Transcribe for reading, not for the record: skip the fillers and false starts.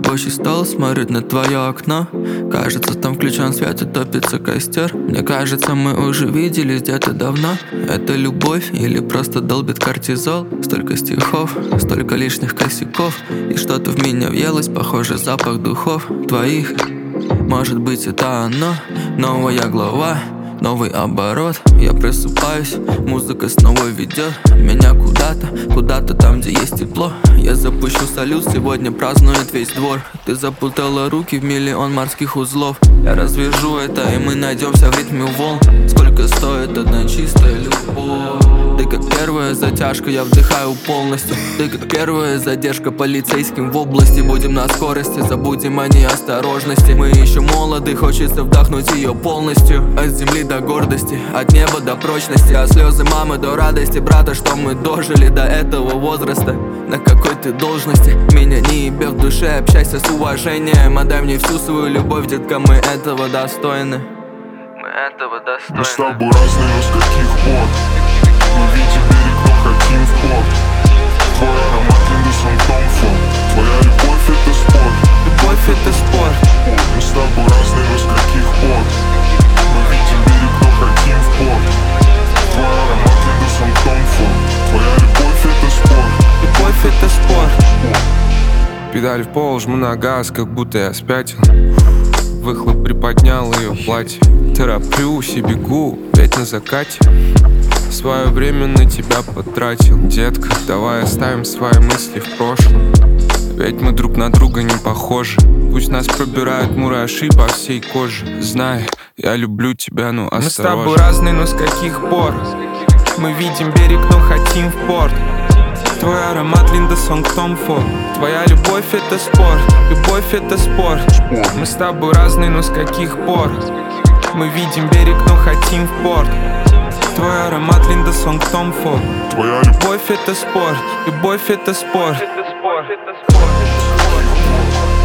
Рабочий стол смотрит на твое окно. Кажется, там включен свет и топится костер. Мне кажется, мы уже виделись где-то давно. Это любовь или просто долбит кортизол? Столько стихов, столько лишних косяков. И что-то в меня въелось, похоже, запах духов твоих. Может быть, это оно, новая глава, новый оборот. Я просыпаюсь, музыка снова ведет меня куда-то там, где есть тепло. Я запущу салют, сегодня празднует весь двор. Ты запутала руки в миллион морских узлов. Я развяжу это, и мы найдемся в ритме волн. Сколько стоит одна чистая любовь? Ты как первая затяжка, я вдыхаю полностью. Ты как первая задержка полицейским в области. Будем на скорости, забудем о неосторожности. Мы еще молоды, хочется вдохнуть ее полностью. От земли до гордости, от неба до прочности. От слезы мамы до радости брата, что мы дожили до этого возраста. На какой ты должности? Меня не ебе в душе, общайся с уважением. Отдай мне всю свою любовь, детка, мы этого достойны. Мы этого достойны. Мы с тобой разные, но с каких пор? Мы видим берег, но хотим в порт. Твой аромат Линдерсон Томфорд. Твоя любовь это спорт. Любовь это спорт. Мы с тобой разные, но с каких пор? Мы видим берег, но хотим в порт. Твой аромат Линдерсон Томфорд. Твоя любовь это спорт. Любовь это спорт. Педаль в пол, жму на газ, как будто я спятил. Выхлоп приподнял ее платье. Тороплюсь и бегу, ведь на закате. Свое время на тебя потратил. Детка, давай оставим свои мысли в прошлом. Ведь мы друг на друга не похожи. Пусть нас пробирают мураши по всей коже. Знай, я люблю тебя, но осторожно. Мы с тобой разные, но с каких пор? Мы видим берег, но хотим в порт. Твой аромат Линдерсон Томфорд. Твоя любовь это спорт. Любовь это спорт. Мы с тобой разные, но с каких пор? Мы видим берег, но хотим в порт. Твой аромат Линдерсон Томфорд. Твоя любовь это спорт. Любовь это спорт.